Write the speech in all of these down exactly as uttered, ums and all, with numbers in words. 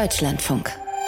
Deutschlandfunk.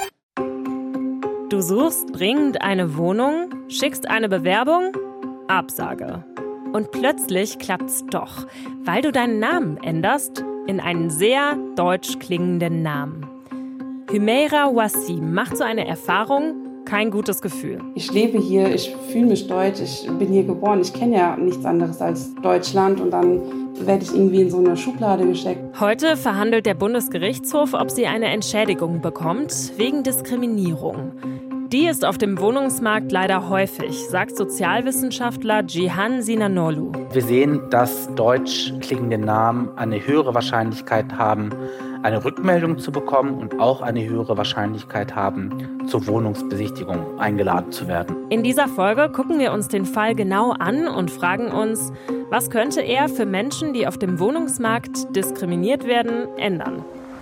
Du suchst dringend eine Wohnung, schickst eine Bewerbung, Absage. Und plötzlich klappt's doch, weil du deinen Namen änderst in einen sehr deutsch klingenden Namen. Humaira Wassim macht so eine Erfahrung, kein gutes Gefühl. Ich lebe hier, ich fühle mich deutsch, ich bin hier geboren, ich kenne ja nichts anderes als Deutschland und dann werde ich irgendwie in so eine Schublade gesteckt. Heute verhandelt der Bundesgerichtshof, ob sie eine Entschädigung bekommt, wegen Diskriminierung. Die ist auf dem Wohnungsmarkt leider häufig, sagt Sozialwissenschaftler Cihan Sinanoglu. Wir sehen, dass deutsch klingende Namen eine höhere Wahrscheinlichkeit haben, eine Rückmeldung zu bekommen und auch eine höhere Wahrscheinlichkeit haben, zur Wohnungsbesichtigung eingeladen zu werden. In dieser Folge gucken wir uns den Fall genau an und fragen uns, was könnte er für Menschen, die auf dem Wohnungsmarkt diskriminiert werden, ändern?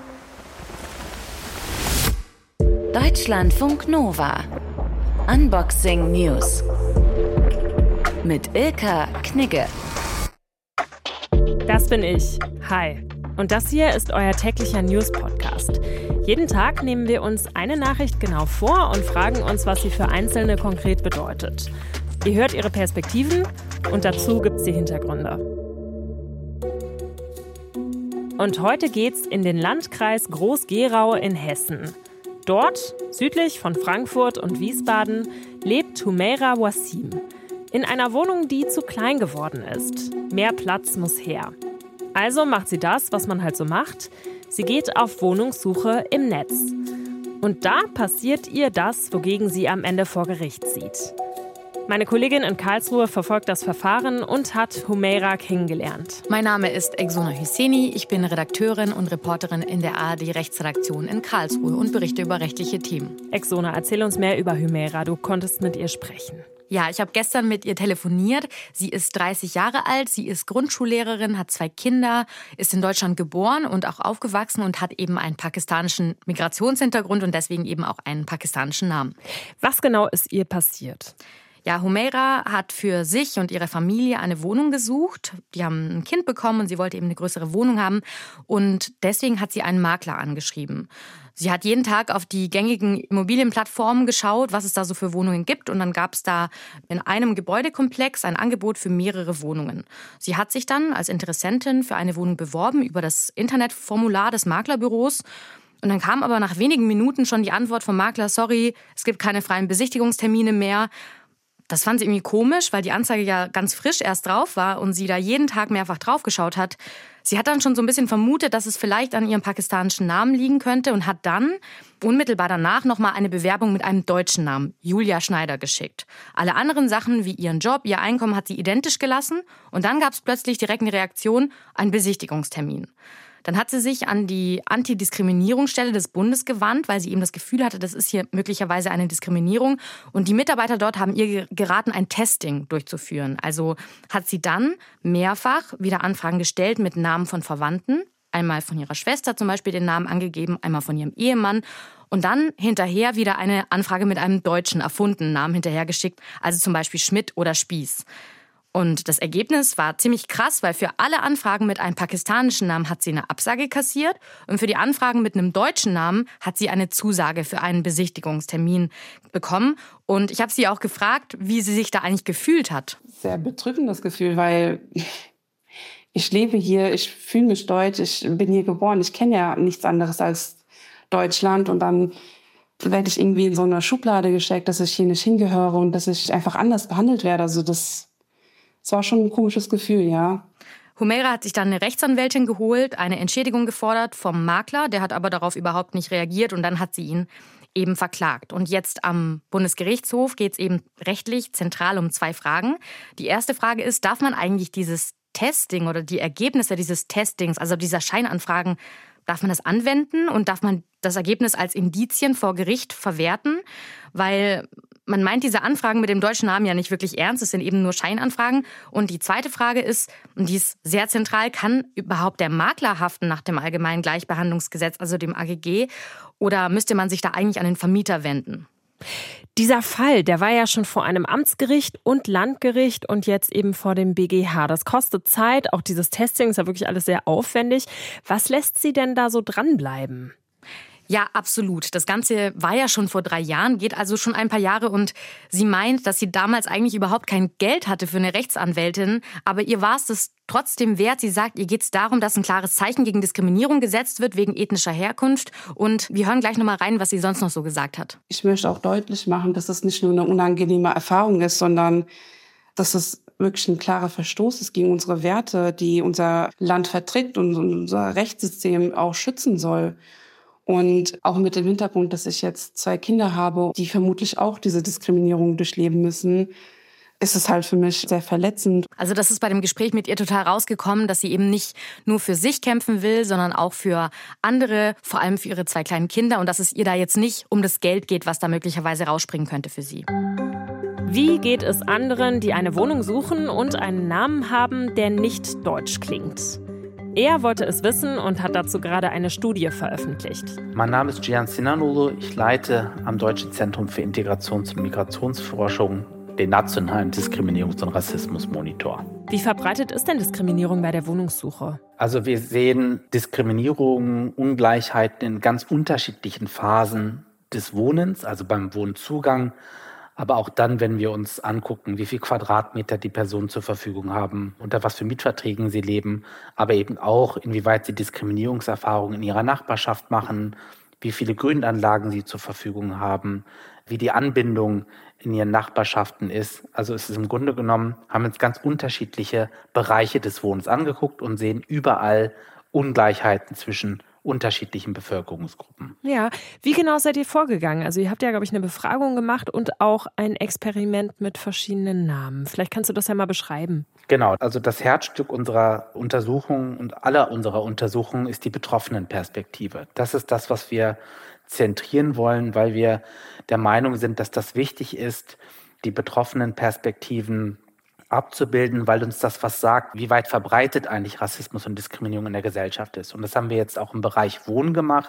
Deutschlandfunk Nova. Unboxing News. Mit Ilka Knigge. Das bin ich. Hi. Und das hier ist euer täglicher News-Podcast. Jeden Tag nehmen wir uns eine Nachricht genau vor und fragen uns, was sie für Einzelne konkret bedeutet. Ihr hört ihre Perspektiven und dazu gibt's die Hintergründe. Und heute geht's in den Landkreis Groß-Gerau in Hessen. Dort, südlich von Frankfurt und Wiesbaden, lebt Humaira Wassim. In einer Wohnung, die zu klein geworden ist. Mehr Platz muss her. Also macht sie das, was man halt so macht. Sie geht auf Wohnungssuche im Netz. Und da passiert ihr das, wogegen sie am Ende vor Gericht zieht. Meine Kollegin in Karlsruhe verfolgt das Verfahren und hat Humaira kennengelernt. Mein Name ist Exona Hüseni. Ich bin Redakteurin und Reporterin in der A R D-Rechtsredaktion in Karlsruhe und berichte über rechtliche Themen. Exona, erzähl uns mehr über Humaira. Du konntest mit ihr sprechen. Ja, ich habe gestern mit ihr telefoniert. Sie ist dreißig Jahre alt, sie ist Grundschullehrerin, hat zwei Kinder, ist in Deutschland geboren und auch aufgewachsen und hat eben einen pakistanischen Migrationshintergrund und deswegen eben auch einen pakistanischen Namen. Was genau ist ihr passiert? Ja, Humaira hat für sich und ihre Familie eine Wohnung gesucht. Die haben ein Kind bekommen und sie wollte eben eine größere Wohnung haben. Und deswegen hat sie einen Makler angeschrieben. Sie hat jeden Tag auf die gängigen Immobilienplattformen geschaut, was es da so für Wohnungen gibt. Und dann gab es da in einem Gebäudekomplex ein Angebot für mehrere Wohnungen. Sie hat sich dann als Interessentin für eine Wohnung beworben über das Internetformular des Maklerbüros. Und dann kam aber nach wenigen Minuten schon die Antwort vom Makler, sorry, es gibt keine freien Besichtigungstermine mehr. Das fand sie irgendwie komisch, weil die Anzeige ja ganz frisch erst drauf war und sie da jeden Tag mehrfach drauf geschaut hat. Sie hat dann schon so ein bisschen vermutet, dass es vielleicht an ihrem pakistanischen Namen liegen könnte und hat dann unmittelbar danach nochmal eine Bewerbung mit einem deutschen Namen, Julia Schneider, geschickt. Alle anderen Sachen wie ihren Job, ihr Einkommen hat sie identisch gelassen und dann gab es plötzlich direkt eine Reaktion, einen Besichtigungstermin. Dann hat sie sich an die Antidiskriminierungsstelle des Bundes gewandt, weil sie eben das Gefühl hatte, das ist hier möglicherweise eine Diskriminierung. Und die Mitarbeiter dort haben ihr geraten, ein Testing durchzuführen. Also hat sie dann mehrfach wieder Anfragen gestellt mit Namen von Verwandten. Einmal von ihrer Schwester zum Beispiel den Namen angegeben, einmal von ihrem Ehemann. Und dann hinterher wieder eine Anfrage mit einem deutschen erfundenen Namen hinterhergeschickt. Also zum Beispiel Schmidt oder Spieß. Und das Ergebnis war ziemlich krass, weil für alle Anfragen mit einem pakistanischen Namen hat sie eine Absage kassiert und für die Anfragen mit einem deutschen Namen hat sie eine Zusage für einen Besichtigungstermin bekommen. Und ich habe sie auch gefragt, wie sie sich da eigentlich gefühlt hat. Sehr bedrückendes Gefühl, weil ich lebe hier, ich fühle mich deutsch, ich bin hier geboren, ich kenne ja nichts anderes als Deutschland und dann werde ich irgendwie in so eine Schublade gesteckt, dass ich hier nicht hingehöre und dass ich einfach anders behandelt werde. Also das Es war schon ein komisches Gefühl, ja. Humaira hat sich dann eine Rechtsanwältin geholt, eine Entschädigung gefordert vom Makler. Der hat aber darauf überhaupt nicht reagiert und dann hat sie ihn eben verklagt. Und jetzt am Bundesgerichtshof geht es eben rechtlich zentral um zwei Fragen. Die erste Frage ist, darf man eigentlich dieses Testing oder die Ergebnisse dieses Testings, also dieser Scheinanfragen, darf man das anwenden und darf man das Ergebnis als Indizien vor Gericht verwerten? Weil man meint diese Anfragen mit dem deutschen Namen ja nicht wirklich ernst. Es sind eben nur Scheinanfragen. Und die zweite Frage ist, und die ist sehr zentral, kann überhaupt der Makler haften nach dem Allgemeinen Gleichbehandlungsgesetz, also dem A G G? Oder müsste man sich da eigentlich an den Vermieter wenden? Dieser Fall, der war ja schon vor einem Amtsgericht und Landgericht und jetzt eben vor dem B G H. Das kostet Zeit, auch dieses Testing ist ja wirklich alles sehr aufwendig. Was lässt Sie denn da so dranbleiben? Ja, absolut. Das Ganze war ja schon vor drei Jahren, geht also schon ein paar Jahre und sie meint, dass sie damals eigentlich überhaupt kein Geld hatte für eine Rechtsanwältin, aber ihr war es das trotzdem wert. Sie sagt, ihr geht es darum, dass ein klares Zeichen gegen Diskriminierung gesetzt wird wegen ethnischer Herkunft und wir hören gleich nochmal rein, was sie sonst noch so gesagt hat. Ich möchte auch deutlich machen, dass es nicht nur eine unangenehme Erfahrung ist, sondern dass es wirklich ein klarer Verstoß ist gegen unsere Werte, die unser Land vertritt und unser Rechtssystem auch schützen soll. Und auch mit dem Hintergrund, dass ich jetzt zwei Kinder habe, die vermutlich auch diese Diskriminierung durchleben müssen, ist es halt für mich sehr verletzend. Also das ist bei dem Gespräch mit ihr total rausgekommen, dass sie eben nicht nur für sich kämpfen will, sondern auch für andere, vor allem für ihre zwei kleinen Kinder. Und dass es ihr da jetzt nicht um das Geld geht, was da möglicherweise rausspringen könnte für sie. Wie geht es anderen, die eine Wohnung suchen und einen Namen haben, der nicht deutsch klingt? Er wollte es wissen und hat dazu gerade eine Studie veröffentlicht. Mein Name ist Cihan Sinanoglu. Ich leite am Deutschen Zentrum für Integrations- und Migrationsforschung den nationalen Diskriminierungs- und Rassismusmonitor. Wie verbreitet ist denn Diskriminierung bei der Wohnungssuche? Also wir sehen Diskriminierung, Ungleichheiten in ganz unterschiedlichen Phasen des Wohnens, also beim Wohnzugang, aber auch dann, wenn wir uns angucken, wie viel Quadratmeter die Personen zur Verfügung haben, unter was für Mietverträgen sie leben, aber eben auch, inwieweit sie Diskriminierungserfahrungen in ihrer Nachbarschaft machen, wie viele Grünanlagen sie zur Verfügung haben, wie die Anbindung in ihren Nachbarschaften ist. Also es ist im Grunde genommen, haben wir uns ganz unterschiedliche Bereiche des Wohnens angeguckt und sehen überall Ungleichheiten zwischen unterschiedlichen Bevölkerungsgruppen. Ja, wie genau seid ihr vorgegangen? Also ihr habt ja, glaube ich, eine Befragung gemacht und auch ein Experiment mit verschiedenen Namen. Vielleicht kannst du das ja mal beschreiben. Genau, also das Herzstück unserer Untersuchung und aller unserer Untersuchungen ist die Betroffenenperspektive. Das ist das, was wir zentrieren wollen, weil wir der Meinung sind, dass das wichtig ist, die Betroffenenperspektiven abzubilden, weil uns das was sagt, wie weit verbreitet eigentlich Rassismus und Diskriminierung in der Gesellschaft ist. Und das haben wir jetzt auch im Bereich Wohnen gemacht.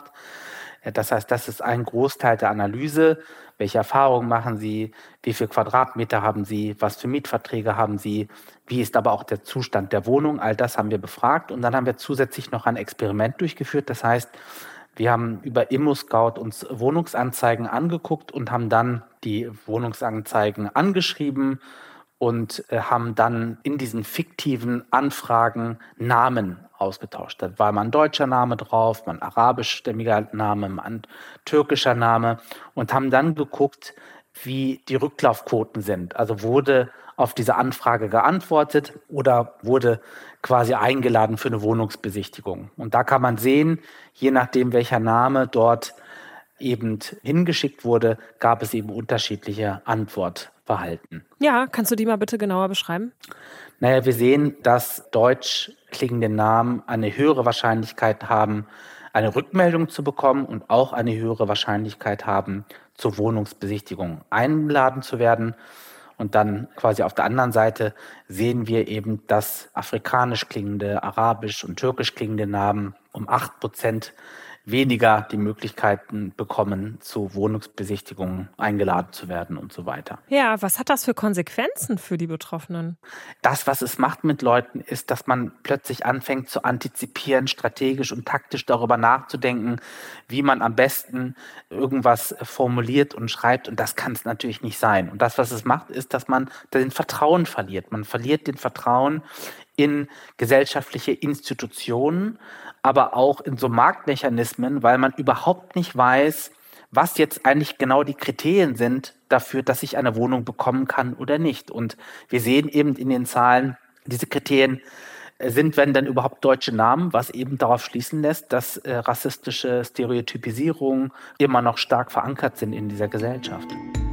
Das heißt, das ist ein Großteil der Analyse. Welche Erfahrungen machen Sie? Wie viel Quadratmeter haben Sie? Was für Mietverträge haben Sie? Wie ist aber auch der Zustand der Wohnung? All das haben wir befragt. Und dann haben wir zusätzlich noch ein Experiment durchgeführt. Das heißt, wir haben über ImmoScout uns Wohnungsanzeigen angeguckt und haben dann die Wohnungsanzeigen angeschrieben und äh, haben dann in diesen fiktiven Anfragen Namen ausgetauscht. Da war mal ein deutscher Name drauf, mal ein arabischstämmiger Name, mal ein türkischer Name und haben dann geguckt, wie die Rücklaufquoten sind. Also wurde auf diese Anfrage geantwortet oder wurde quasi eingeladen für eine Wohnungsbesichtigung. Und da kann man sehen, je nachdem, welcher Name dort eben hingeschickt wurde, gab es eben unterschiedliche Antwortverhalten. Ja, kannst du die mal bitte genauer beschreiben? Naja, wir sehen, dass deutsch klingende Namen eine höhere Wahrscheinlichkeit haben, eine Rückmeldung zu bekommen und auch eine höhere Wahrscheinlichkeit haben, zur Wohnungsbesichtigung eingeladen zu werden. Und dann quasi auf der anderen Seite sehen wir eben, dass afrikanisch klingende, arabisch und türkisch klingende Namen um acht Prozent weniger die Möglichkeiten bekommen, zu Wohnungsbesichtigungen eingeladen zu werden und so weiter. Ja, was hat das für Konsequenzen für die Betroffenen? Das, was es macht mit Leuten, ist, dass man plötzlich anfängt zu antizipieren, strategisch und taktisch darüber nachzudenken, wie man am besten irgendwas formuliert und schreibt. Und das kann es natürlich nicht sein. Und das, was es macht, ist, dass man den Vertrauen verliert. Man verliert den Vertrauen in gesellschaftliche Institutionen, aber auch in so Marktmechanismen, weil man überhaupt nicht weiß, was jetzt eigentlich genau die Kriterien sind dafür, dass ich eine Wohnung bekommen kann oder nicht. Und wir sehen eben in den Zahlen, diese Kriterien sind, wenn dann überhaupt deutsche Namen, was eben darauf schließen lässt, dass äh, rassistische Stereotypisierungen immer noch stark verankert sind in dieser Gesellschaft.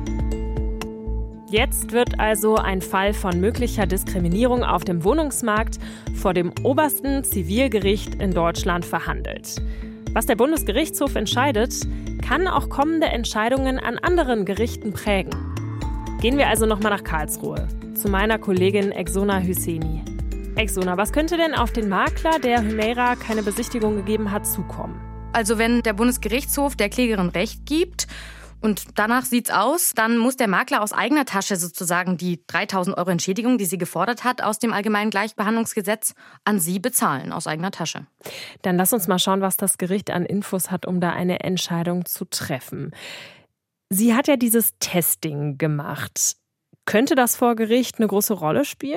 Jetzt wird also ein Fall von möglicher Diskriminierung auf dem Wohnungsmarkt vor dem obersten Zivilgericht in Deutschland verhandelt. Was der Bundesgerichtshof entscheidet, kann auch kommende Entscheidungen an anderen Gerichten prägen. Gehen wir also nochmal nach Karlsruhe, zu meiner Kollegin Exona Hüseni. Exona, was könnte denn auf den Makler, der Humeira keine Besichtigung gegeben hat, zukommen? Also wenn der Bundesgerichtshof der Klägerin Recht gibt Und danach sieht's aus, dann muss der Makler aus eigener Tasche sozusagen die dreitausend Euro Entschädigung, die sie gefordert hat, aus dem Allgemeinen Gleichbehandlungsgesetz an sie bezahlen, aus eigener Tasche. Dann lass uns mal schauen, was das Gericht an Infos hat, um da eine Entscheidung zu treffen. Sie hat ja dieses Testing gemacht. Könnte das vor Gericht eine große Rolle spielen?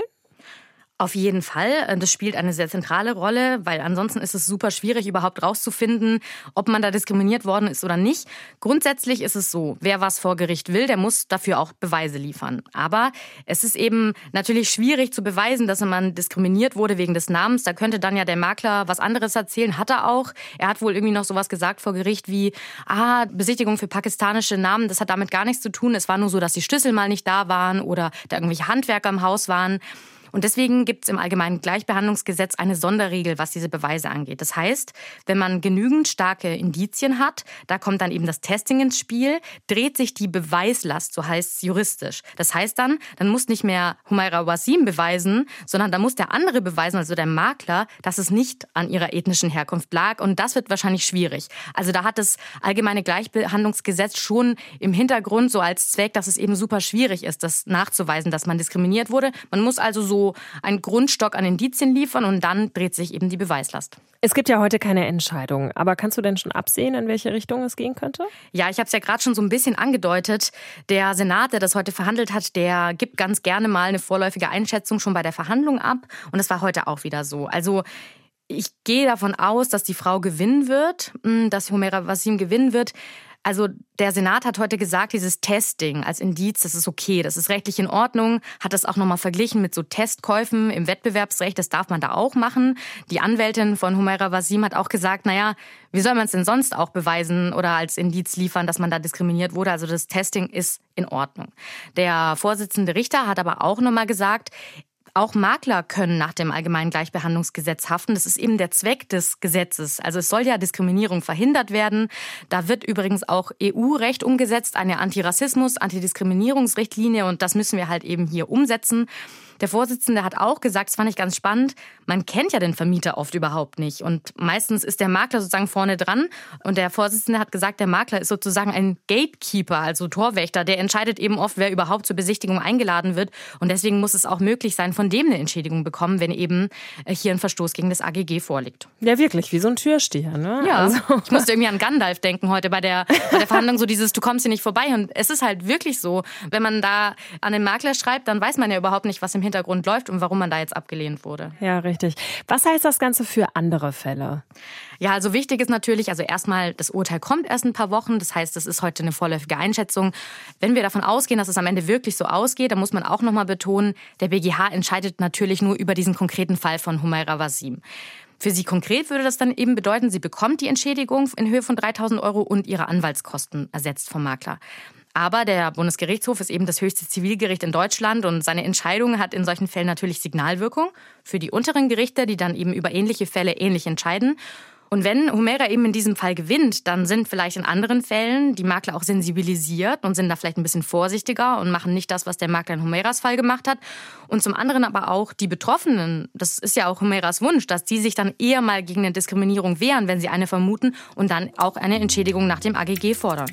Auf jeden Fall. Das spielt eine sehr zentrale Rolle, weil ansonsten ist es super schwierig, überhaupt rauszufinden, ob man da diskriminiert worden ist oder nicht. Grundsätzlich ist es so, wer was vor Gericht will, der muss dafür auch Beweise liefern. Aber es ist eben natürlich schwierig zu beweisen, dass man diskriminiert wurde wegen des Namens. Da könnte dann ja der Makler was anderes erzählen, hat er auch. Er hat wohl irgendwie noch sowas gesagt vor Gericht wie, ah, Besichtigung für pakistanische Namen, das hat damit gar nichts zu tun. Es war nur so, dass die Schlüssel mal nicht da waren oder da irgendwelche Handwerker im Haus waren. Und deswegen gibt es im Allgemeinen Gleichbehandlungsgesetz eine Sonderregel, was diese Beweise angeht. Das heißt, wenn man genügend starke Indizien hat, da kommt dann eben das Testing ins Spiel, dreht sich die Beweislast, so heißt es juristisch. Das heißt dann, dann muss nicht mehr Humaira Wasim beweisen, sondern da muss der andere beweisen, also der Makler, dass es nicht an ihrer ethnischen Herkunft lag. Und das wird wahrscheinlich schwierig. Also da hat das Allgemeine Gleichbehandlungsgesetz schon im Hintergrund so als Zweck, dass es eben super schwierig ist, das nachzuweisen, dass man diskriminiert wurde. Man muss also so einen Grundstock an Indizien liefern und dann dreht sich eben die Beweislast. Es gibt ja heute keine Entscheidung, aber kannst du denn schon absehen, in welche Richtung es gehen könnte? Ja, ich habe es ja gerade schon so ein bisschen angedeutet. Der Senat, der das heute verhandelt hat, der gibt ganz gerne mal eine vorläufige Einschätzung schon bei der Verhandlung ab. Und das war heute auch wieder so. Also ich gehe davon aus, dass die Frau gewinnen wird, dass Humaira Wasim gewinnen wird. Also der Senat hat heute gesagt, dieses Testing als Indiz, das ist okay, das ist rechtlich in Ordnung, hat das auch nochmal verglichen mit so Testkäufen im Wettbewerbsrecht, das darf man da auch machen. Die Anwältin von Humaira Wasim hat auch gesagt, naja, wie soll man es denn sonst auch beweisen oder als Indiz liefern, dass man da diskriminiert wurde? Also das Testing ist in Ordnung. Der Vorsitzende Richter hat aber auch nochmal gesagt, auch Makler können nach dem Allgemeinen Gleichbehandlungsgesetz haften. Das ist eben der Zweck des Gesetzes. Also es soll ja Diskriminierung verhindert werden. Da wird übrigens auch E U-Recht umgesetzt, eine Antirassismus-, Antidiskriminierungsrichtlinie. Und das müssen wir halt eben hier umsetzen. Der Vorsitzende hat auch gesagt, das fand ich ganz spannend, man kennt ja den Vermieter oft überhaupt nicht. Und meistens ist der Makler sozusagen vorne dran. Und der Vorsitzende hat gesagt, der Makler ist sozusagen ein Gatekeeper, also Torwächter. Der entscheidet eben oft, wer überhaupt zur Besichtigung eingeladen wird. Und deswegen muss es auch möglich sein, von dem eine Entschädigung bekommen, wenn eben hier ein Verstoß gegen das A G G vorliegt. Ja, wirklich, wie so ein Türsteher, ne? Ja, also. Ich musste irgendwie an Gandalf denken heute bei der, bei der Verhandlung, so dieses, du kommst hier nicht vorbei. Und es ist halt wirklich so, wenn man da an den Makler schreibt, dann weiß man ja überhaupt nicht, was im Hintergrund läuft und warum man da jetzt abgelehnt wurde. Ja, richtig. Was heißt das Ganze für andere Fälle? Ja, also wichtig ist natürlich, also erstmal, das Urteil kommt erst ein paar Wochen. Das heißt, das ist heute eine vorläufige Einschätzung. Wenn wir davon ausgehen, dass es am Ende wirklich so ausgeht, dann muss man auch nochmal betonen, der B G H entscheidet natürlich nur über diesen konkreten Fall von Humaira Wasim. Für sie konkret würde das dann eben bedeuten, sie bekommt die Entschädigung in Höhe von dreitausend Euro und ihre Anwaltskosten ersetzt vom Makler. Aber der Bundesgerichtshof ist eben das höchste Zivilgericht in Deutschland und seine Entscheidung hat in solchen Fällen natürlich Signalwirkung für die unteren Gerichte, die dann eben über ähnliche Fälle ähnlich entscheiden. Und wenn Humaira eben in diesem Fall gewinnt, dann sind vielleicht in anderen Fällen die Makler auch sensibilisiert und sind da vielleicht ein bisschen vorsichtiger und machen nicht das, was der Makler in Humairas Fall gemacht hat. Und zum anderen aber auch die Betroffenen, das ist ja auch Humairas Wunsch, dass die sich dann eher mal gegen eine Diskriminierung wehren, wenn sie eine vermuten und dann auch eine Entschädigung nach dem A G G fordern.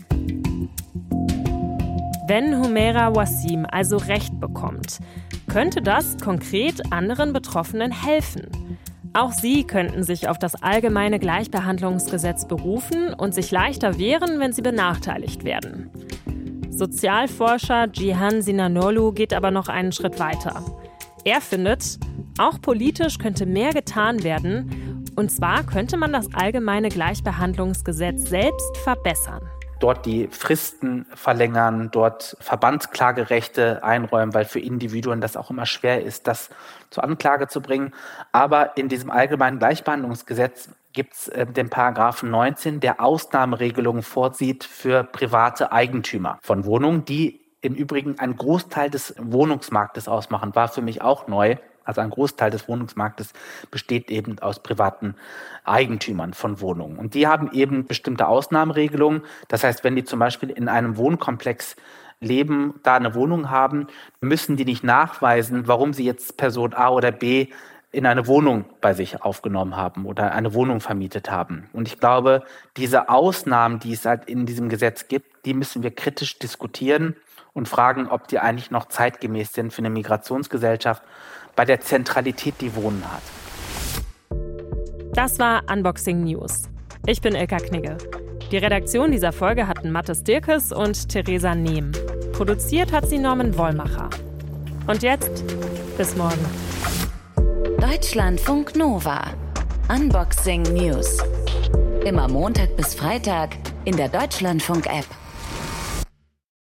Wenn Humaira Wasim also Recht bekommt, könnte das konkret anderen Betroffenen helfen. Auch sie könnten sich auf das Allgemeine Gleichbehandlungsgesetz berufen und sich leichter wehren, wenn sie benachteiligt werden. Sozialforscher Cihan Sinanoglu geht aber noch einen Schritt weiter. Er findet, auch politisch könnte mehr getan werden. Und zwar könnte man das Allgemeine Gleichbehandlungsgesetz selbst verbessern. Dort die Fristen verlängern, dort Verbandsklagerechte einräumen, weil für Individuen das auch immer schwer ist, das zur Anklage zu bringen. Aber in diesem Allgemeinen Gleichbehandlungsgesetz gibt es äh, den Paragraphen neunzehn, der Ausnahmeregelungen vorsieht für private Eigentümer von Wohnungen, die im Übrigen einen Großteil des Wohnungsmarktes ausmachen, war für mich auch neu. Also ein Großteil des Wohnungsmarktes besteht eben aus privaten Eigentümern von Wohnungen. Und die haben eben bestimmte Ausnahmeregelungen. Das heißt, wenn die zum Beispiel in einem Wohnkomplex leben, da eine Wohnung haben, müssen die nicht nachweisen, warum sie jetzt Person A oder B in eine Wohnung bei sich aufgenommen haben oder eine Wohnung vermietet haben. Und ich glaube, diese Ausnahmen, die es halt in diesem Gesetz gibt, die müssen wir kritisch diskutieren und fragen, ob die eigentlich noch zeitgemäß sind für eine Migrationsgesellschaft, bei der Zentralität, die Wohnen hat. Das war Unboxing News. Ich bin Ilka Knigge. Die Redaktion dieser Folge hatten Mathis Dirkes und Theresa Nehm. Produziert hat sie Norman Wollmacher. Und jetzt, bis morgen. Deutschlandfunk Nova. Unboxing News. Immer Montag bis Freitag in der Deutschlandfunk-App.